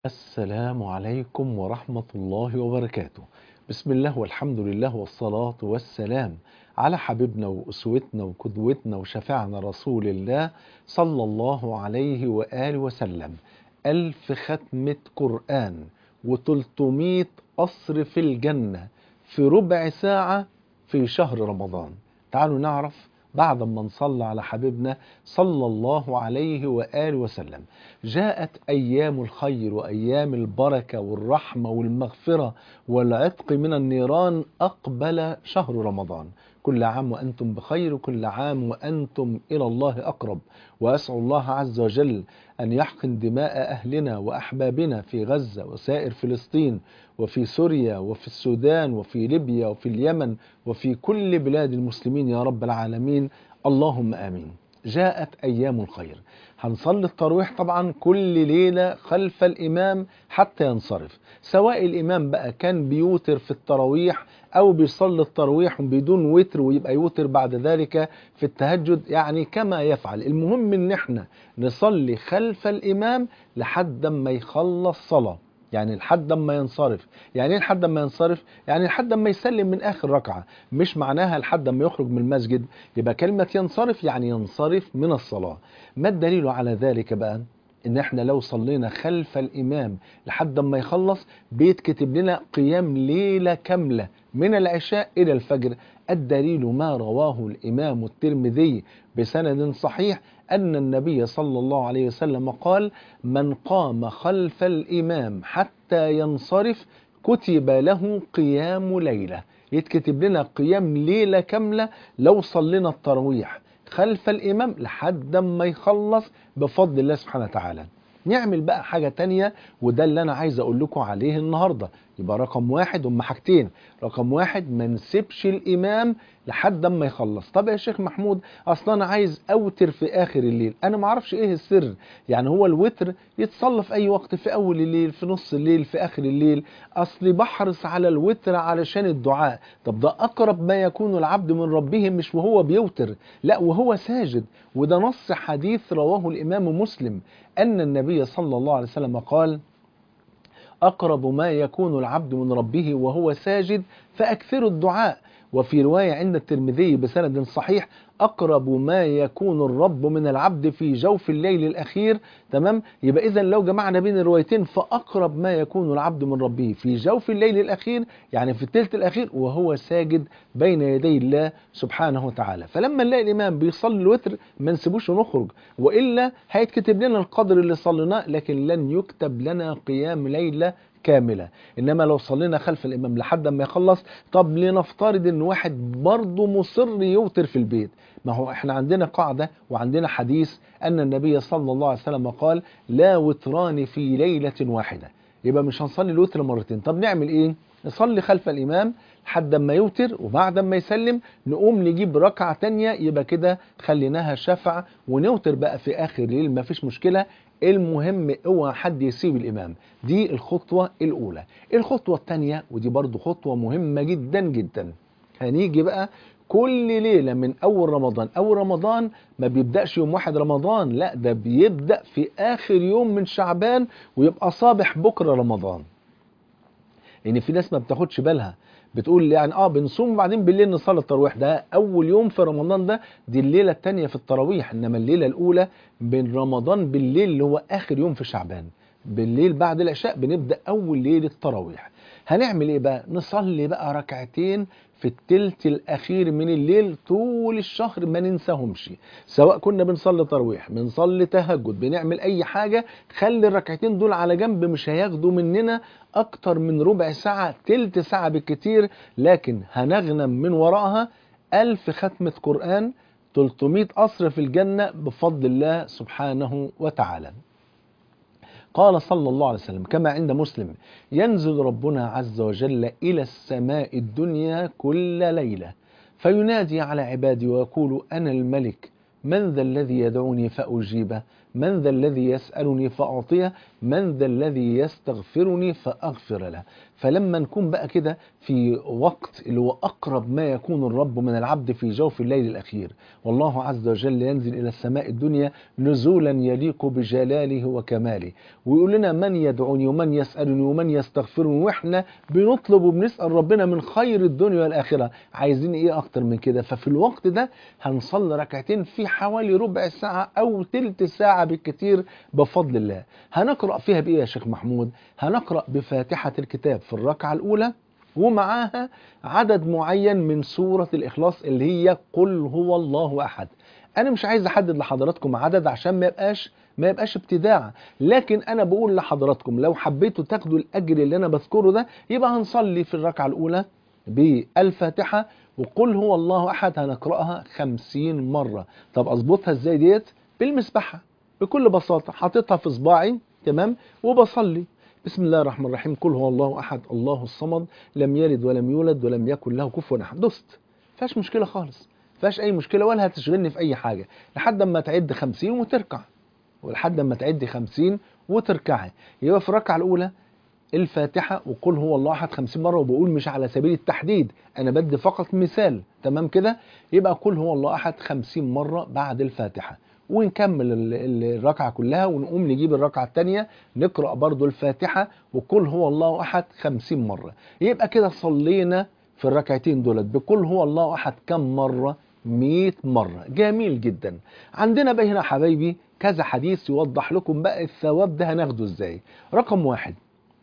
السلام عليكم ورحمة الله وبركاته. بسم الله والحمد لله والصلاة والسلام على حبيبنا وأسوتنا وقدوتنا وشفيعنا رسول الله صلى الله عليه وآله وسلم. 1000 ختمة قرآن و300 قصر في الجنة في ربع ساعة في شهر رمضان. تعالوا نعرف بعد ما نصلى على حبيبنا صلى الله عليه وآله وسلم. جاءت أيام الخير وأيام البركة والرحمة والمغفرة والعتق من النيران. أقبل شهر رمضان. كل عام وأنتم بخير، كل عام وأنتم إلى الله أقرب. وأسأل الله عز وجل أن يحقن دماء أهلنا وأحبابنا في غزة وسائر فلسطين وفي سوريا وفي السودان وفي ليبيا وفي اليمن وفي كل بلاد المسلمين يا رب العالمين، اللهم آمين. جاءت أيام الخير. هنصلي التراويح طبعا كل ليلة خلف الإمام حتى ينصرف، سواء الإمام بقى كان بيوتر في التراويح أو بيصلي التراويح بدون وتر ويبقى يوتر بعد ذلك في التهجد، يعني كما يفعل. المهم إن احنا نصلي خلف الإمام لحد ما يخلص صلاة، يعني لحد ما ينصرف. يعني ايه لحد ما ينصرف؟ يعني لحد ما يسلم من آخر ركعة، مش معناها لحد ما يخرج من المسجد. يبقى كلمة ينصرف يعني ينصرف من الصلاة. ما الدليل على ذلك بقى؟ ان احنا لو صلينا خلف الامام لحد ما يخلص بيتكتب لنا قيام ليلة كاملة من العشاء الى الفجر. الدليل ما رواه الامام الترمذي بسند صحيح ان النبي صلى الله عليه وسلم قال: من قام خلف الامام حتى ينصرف كتب له قيام ليلة. يتكتب لنا قيام ليلة كاملة لو صلينا التراويح خلف الإمام لحد ما يخلص بفضل الله سبحانه وتعالى. نعمل بقى حاجة تانية، وده اللي أنا عايز أقول لكم عليه النهاردة. يبقى رقم واحد هم حاجتين. رقم واحد ما نسيبش الإمام لحد ما يخلص. طب يا شيخ محمود، أصلا أنا عايز أوتر في آخر الليل، أنا معرفش إيه السر. يعني هو الوتر يتصلى في أي وقت، في أول الليل، في نص الليل، في آخر الليل. أصلي بحرص على الوتر علشان الدعاء. طب ده أقرب ما يكون العبد من ربه مش وهو بيوتر، لا وهو ساجد. وده نص حديث رواه الإمام مسلم أن النبي صلى الله عليه وسلم قال: أقرب ما يكون العبد من ربه وهو ساجد فأكثر الدعاء. وفي رواية عند الترمذي بسند صحيح: أقرب ما يكون الرب من العبد في جوف الليل الأخير. تمام؟ يبقى إذن لو جمعنا بين الروايتين، فأقرب ما يكون العبد من ربه في جوف الليل الأخير، يعني في الثلث الأخير وهو ساجد بين يدي الله سبحانه وتعالى. فلما نلاقي الإمام بيصلي الوتر ما نسيبوش ونخرج، وإلا هيتكتب لنا القدر اللي صليناه لكن لن يكتب لنا قيام ليلة كاملة. إنما لو صلينا خلف الإمام لحد ما يخلص، طب لنفترض إن واحد برضه مصر يوتر في البيت، ما هو إحنا عندنا قاعدة وعندنا حديث أن النبي صلى الله عليه وسلم قال: لا وتران في ليلة واحدة. يبقى مش هنصلي الوتر مرتين. طب نعمل إيه؟ نصلي خلف الإمام لحد ما يوتر، وبعد ما يسلم نقوم نجيب ركعة تانية، يبقى كده خليناها شفع ونوتر بقى في آخر الليل، مفيش مشكلة. المهم اوعى حد يسيب الإمام. دي الخطوة الأولى. الخطوة الثانية ودي برضو خطوة مهمة جدا جدا، هنيجي بقى كل ليلة من أول رمضان. أول رمضان ما بيبدأش يوم 1 رمضان، لا ده بيبدأ في آخر يوم من شعبان ويبقى صابح بكرة رمضان. لأن في ناس ما بتاخدش بالها، بتقول يعني بنصوم وبعدين بالليل نصلي التراويح. ده أول يوم في رمضان، دي الليلة الثانية في التراويح، إنما الليلة الأولى من رمضان بالليل اللي هو آخر يوم في شعبان، بالليل بعد العشاء بنبدأ أول ليلة التراويح. هنعمل إيه بقى؟ نصلي بقى ركعتين في التلت الأخير من الليل طول الشهر ما ننساهمش، سواء كنا بنصلي تراويح، بنصلي تهجد، بنعمل أي حاجة. خلي الركعتين دول على جنب، مش هياخدوا مننا أكتر من ربع ساعة، تلت ساعة بالكتير، لكن هنغنم من وراءها 1000 ختمة قرآن، 300 قصر في الجنة بفضل الله سبحانه وتعالى. قال صلى الله عليه وسلم كما عند مسلم: ينزل ربنا عز وجل إلى السماء الدنيا كل ليلة فينادي على عبادي ويقول: أنا الملك، من ذا الذي يدعوني فأجيبه؟ من ذا الذي يسألني فأعطيه، من ذا الذي يستغفرني فأغفر له. فلما نكون بقى كده في وقت اللي هو أقرب ما يكون الرب من العبد في جوف الليل الأخير، والله عز وجل ينزل إلى السماء الدنيا نزولا يليق بجلاله وكماله، ويقول لنا من يدعوني ومن يسألني ومن يستغفرني، وإحنا بنطلب وبنسأل ربنا من خير الدنيا والآخرة. عايزين إيه أكتر من كده؟ ففي الوقت ده هنصلي ركعتين في حوالي ربع ساعة أو تلت ساعة بالكتير بفضل الله. هنقرأ فيها بإيه يا شيخ محمود؟ هنقرأ بفاتحة الكتاب في الركعة الأولى، ومعاها عدد معين من سورة الإخلاص اللي هي قل هو الله أحد. أنا مش عايز أحدد لحضراتكم عدد عشان ما يبقاش ابتداع، لكن أنا بقول لحضراتكم لو حبيتوا تاخدوا الأجر اللي أنا بذكره ده، يبقى هنصلي في الركعة الأولى بالفاتحة وقل هو الله أحد، هنقرأها 50 مرة. طب أظبطها إزاي ديت؟ بالمسبحة بكل بساطة، حاططها في صباعي تمام وبصلي بسم الله الرحمن الرحيم قل هو الله أحد الله الصمد لم يلد ولم يولد ولم يكن له كفوا أحد. دوست، فيهاش مشكلة خالص، فيهاش أي مشكلة ولا هتشغلني في أي حاجة لحد ما تعد 50 وتركع، ولحد ما تعد 50 وتركعي. يبقى في الركعة الأولى الفاتحة وقل هو الله أحد 50 مرة، وبقول مش على سبيل التحديد، أنا بدي فقط مثال تمام كده. يبقى قل هو الله أحد 50 مرة بعد الفاتحة، ونكمل الركعة كلها ونقوم نجيب الركعة الثانية نقرأ برضو الفاتحة وقل هو الله أحد 50 مرة. يبقى كده صلينا في الركعتين دولت بقل هو الله أحد كم مرة؟ 100 مرة. جميل جدا. عندنا بقى هنا حبايبي كذا حديث يوضح لكم بقى الثواب ده هناخده ازاي. رقم واحد،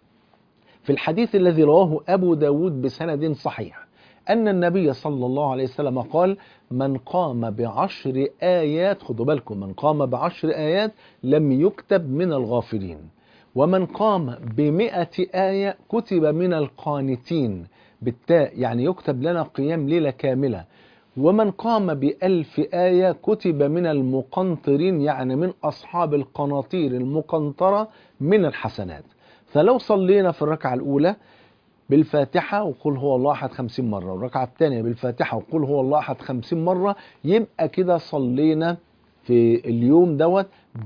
في الحديث الذي رواه أبو داود بسند صحيح أن النبي صلى الله عليه وسلم قال من قام ب10 آيات، خدوا بالكم، من قام ب10 آيات لم يكتب من الغافلين، ومن قام ب100 آية كتب من القانتين بالتاء، يعني يكتب لنا قيام ليلة كاملة، ومن قام ب1000 آية كتب من المقنطرين، يعني من أصحاب القناطير المقنطرة من الحسنات. فلو صلينا في الركعة الأولى بالفاتحة وقل هو الله أحد 50 مرة، والركعة الثانية بالفاتحة وقل هو الله أحد 50 مرة، يبقى كده صلينا في اليوم دوت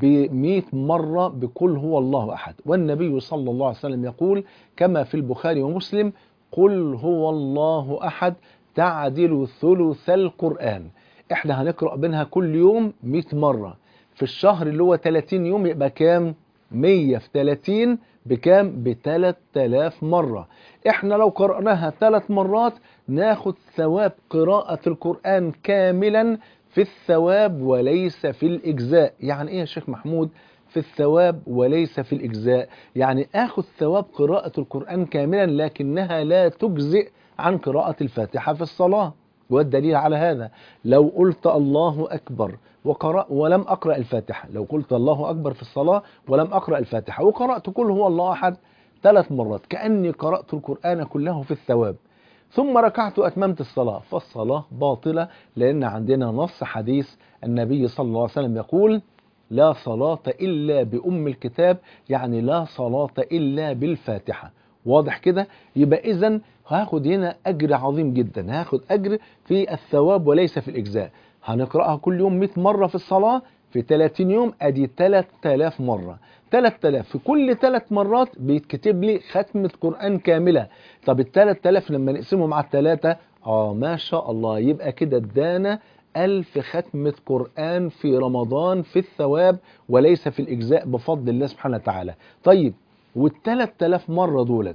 ب100 مرة بقل هو الله أحد. والنبي صلى الله عليه وسلم يقول كما في البخاري ومسلم قل هو الله أحد تعدل ثلث القرآن. احنا هنقرأ بينها كل يوم 100 مرة، في الشهر اللي هو 30 يوم يبقى كام؟ 100 في 30 بكام؟ ب3000 مرة. احنا لو قرأناها 3 مرات ناخد ثواب قراءة القرآن كاملا في الثواب وليس في الإجزاء. يعني ايه يا شيخ محمود في الثواب وليس في الإجزاء؟ يعني اخد ثواب قراءة القرآن كاملا لكنها لا تجزئ عن قراءة الفاتحة في الصلاة. والدليل على هذا لو قلت الله أكبر ولم أقرأ الفاتحة، لو قلت الله أكبر في الصلاة ولم أقرأ الفاتحة وقرأت قل هو الله أحد 3 مرات كأني قرأت القرآن كله في الثواب، ثم ركعت وأتممت الصلاة، فالصلاة باطلة، لأن عندنا نص حديث النبي صلى الله عليه وسلم يقول لا صلاة إلا بأم الكتاب، يعني لا صلاة إلا بالفاتحة. واضح كده؟ يبقى إذن هاخد هنا أجر عظيم جدا، هاخد أجر في الثواب وليس في الإجزاء. هنقرأها كل يوم 100 مرة في الصلاة، في 30 يوم أدي 3000 مرة، 3000 في كل 3 مرات بيتكتب لي ختمة قرآن كاملة. طب ال3000 لما نقسمهم على 3 ما شاء الله، يبقى كده ادانا 1000 ختمة قرآن في رمضان في الثواب وليس في الإجزاء بفضل الله سبحانه وتعالى. طيب وال3000 مرة دولت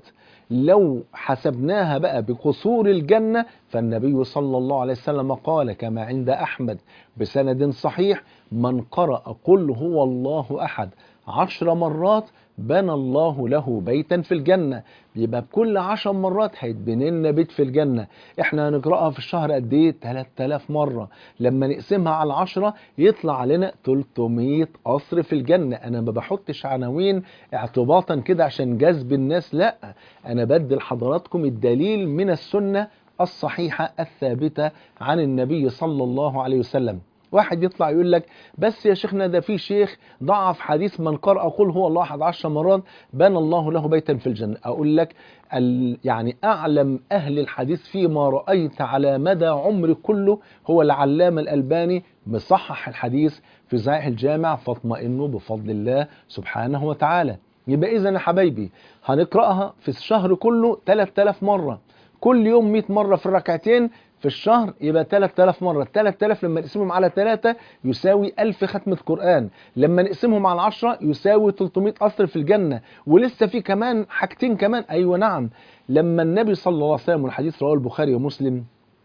لو حسبناها بقى بقصور الجنة، فالنبي صلى الله عليه وسلم قال كما عند أحمد بسند صحيح من قرأ قل هو الله أحد 10 مرات بنى الله له بيتا في الجنة. يبقى بكل 10 مرات هيتبني لنا بيت في الجنة. احنا هنقرأها في الشهر قد ايه؟ 3000 مرة، لما نقسمها على 10 يطلع علينا 300 قصر في الجنة. انا ما بحطش عناوين اعتباطا كده عشان جذب الناس، لا، انا بدي لحضراتكم الدليل من السنة الصحيحة الثابتة عن النبي صلى الله عليه وسلم. واحد يطلع يقول لك بس يا شيخنا ده في شيخ ضعف حديث من قرأ قل هو الله أحد 10 مرات بنى الله له بيتا في الجنة. أقول لك يعني أعلم أهل الحديث فيما رأيت على مدى عمري كله هو العلامة الألباني، مصحح الحديث في صحيح الجامع، فاطمئنوا بفضل الله سبحانه وتعالى. يبقى إذا يا حبايبي هنقرأها في الشهر كله 3000 مرة، كل يوم 100 مرة في الركعتين في الشهر، يبقى 3000 مرة. 3000 لما نقسمهم على 3 يساوي 1000 ختمة قرآن، لما نقسمهم على 10 يساوي 300 قصر في الجنة. ولسه في كمان حاجتين كمان، أيوة نعم. لما النبي صلى الله عليه وسلم، والحديث رواه البخاري ومسلم،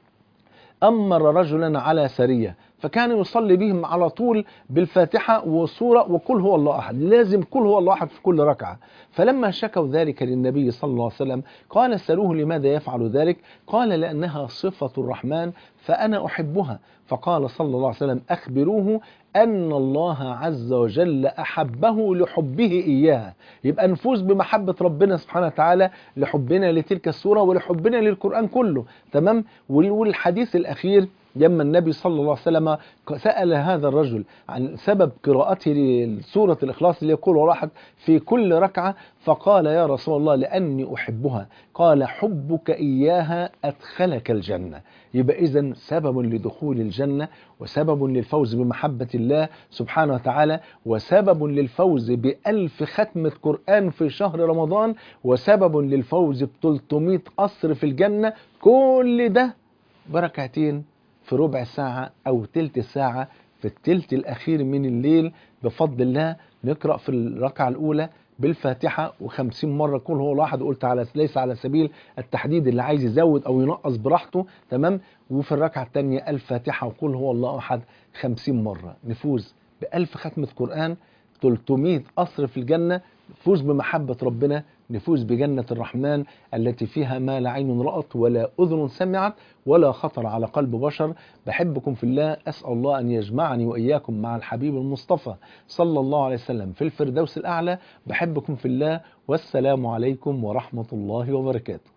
أمر رجلا على سرية فكان يصلي بهم على طول بالفاتحة وسورة وقل هو الله أحد، لازم قل هو الله أحد في كل ركعة. فلما شكوا ذلك للنبي صلى الله عليه وسلم قال سألوه لماذا يفعل ذلك؟ قال لأنها صفة الرحمن فأنا أحبها. فقال صلى الله عليه وسلم أخبروه أن الله عز وجل أحبه لحبه إياها. يبقى نفوز بمحبة ربنا سبحانه وتعالى لحبنا لتلك السورة ولحبنا للقرآن كله، تمام. والحديث الأخير لما النبي صلى الله عليه وسلم سأل هذا الرجل عن سبب قراءته لسورة الإخلاص اللي يقول واحد في كل ركعة، فقال يا رسول الله لأني أحبها. قال حبك إياها أدخلك الجنة. يبقى إذن سبب لدخول الجنة، وسبب للفوز بمحبة الله سبحانه وتعالى، وسبب للفوز ب1000 ختمة قرآن في شهر رمضان، وسبب للفوز ب300 قصر في الجنة. كل ده بركعتين في ربع ساعة أو تلت ساعة في التلت الأخير من الليل بفضل الله. نقرأ في الركعة الأولى بالفاتحة و50 مرة قل هو الله أحد، قلت على ليس على سبيل التحديد، اللي عايز يزود أو ينقص براحته، تمام. وفي الركعة الثانية الفاتحة وقل هو الله أحد 50 مرة. نفوز ب1000 ختمة قرآن، 300 قصر في الجنة، نفوز بمحبة ربنا، نفوز بجنة الرحمن التي فيها ما لا عين رأت ولا أذن سمعت ولا خطر على قلب بشر. بحبكم في الله، أسأل الله أن يجمعني وإياكم مع الحبيب المصطفى صلى الله عليه وسلم في الفردوس الأعلى. بحبكم في الله، والسلام عليكم ورحمة الله وبركاته.